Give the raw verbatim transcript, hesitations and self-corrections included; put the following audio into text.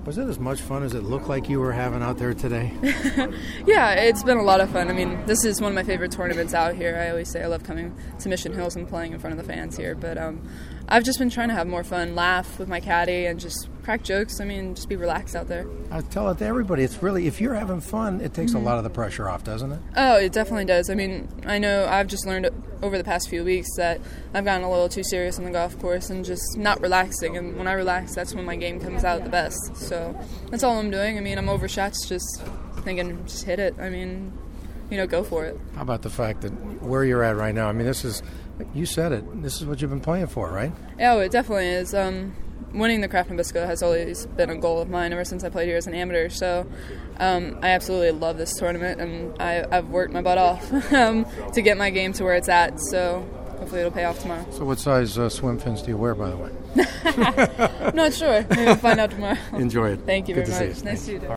Was it as much fun as it looked like you were having out there today? Yeah, it's been a lot of fun. I mean, this is one of my favorite tournaments out here. I always say I love coming to Mission Hills and playing in front of the fans here. But um, I've just been trying to have more fun, laugh with my caddy, and just crack jokes. I mean, just be relaxed out there. I tell it to everybody. It's really, if you're having fun, it takes mm-hmm. a lot of the pressure off, doesn't it? Oh, it definitely does. I mean, I know I've just learned over the past few weeks that I've gotten a little too serious on the golf course and just not relaxing. And when I relax, that's when my game comes out the best. So that's all I'm doing. I mean, I'm over shots, just thinking, just hit it. I mean, you know, go for it. How about the fact that where you're at right now? I mean, this is, you said it, this is what you've been playing for, right? Yeah, it definitely is. Um, winning the Kraft Nabisco has always been a goal of mine ever since I played here as an amateur. So um, I absolutely love this tournament, and I, I've worked my butt off um, to get my game to where it's at. So hopefully it'll pay off tomorrow. So what size uh, swim fins do you wear, by the way? Not sure. Maybe we'll find out tomorrow. Enjoy it. Thank you Good very to much. see you. Nice to see you.